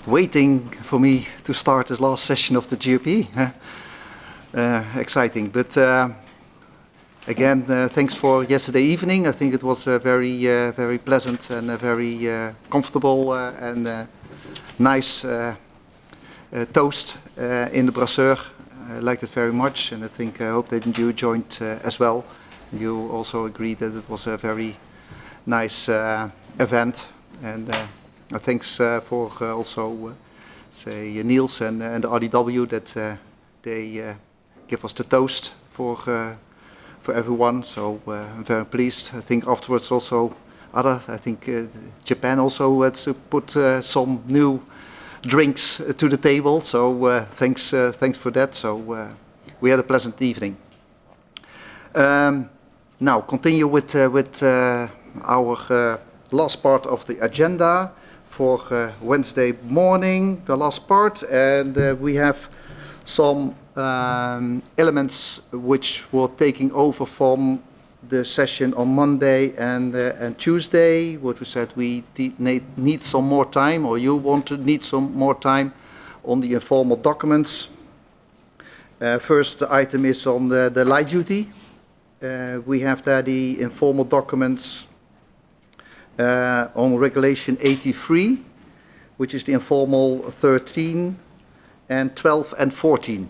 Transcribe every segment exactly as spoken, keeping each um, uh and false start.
waiting for me to start this last session of the G O P. Uh, exciting, but uh, again, uh, thanks for yesterday evening. I think it was a very, uh, very pleasant and a very uh, comfortable uh, and uh, nice uh, uh, toast uh, in the Brasseur. I liked it very much, and I think I hope that you joined uh, as well. You also agreed that it was a very nice uh, event, and uh, thanks uh, for uh, also uh, say uh, Niels and, uh, and the R D W that uh, they uh, give us the toast for uh, for everyone. So uh, I'm very pleased. I think afterwards also other, I think uh, Japan also had to put uh, some new drinks uh, to the table. So uh, thanks uh, thanks for that. So uh, we had a pleasant evening. Um, now continue with uh, with uh, our uh, last part of the agenda for uh, Wednesday morning, the last part, and uh, we have some um, elements which were taking over from the session on Monday and uh, and Tuesday. What we said we need, need some more time, or you want to need some more time on the informal documents. Uh, first item is on the, the light duty. Uh, we have there the informal documents uh, on Regulation eighty-three, which is the informal thirteen and twelve and fourteen.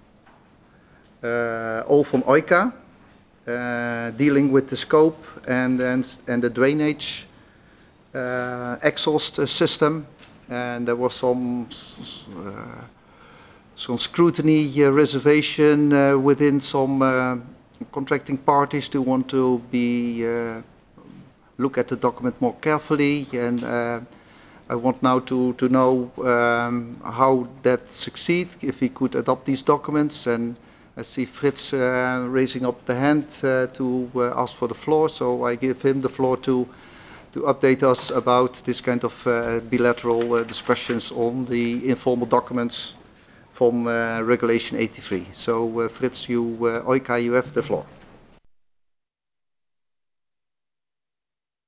Uh, all from O I C A, uh, dealing with the scope and, and, and the drainage uh, exhaust system. And there was some uh, some scrutiny uh, reservation uh, within some uh, contracting parties to want to be uh, look at the document more carefully, and uh, I want now to to know um, how that succeeds, if we could adopt these documents. And I see Fritz uh, raising up the hand uh, to uh, ask for the floor, so I give him the floor to to update us about this kind of uh, bilateral uh, discussions on the informal documents from uh, Regulation eighty-three. So uh, Fritz, you, uh, O I C A, you have the floor.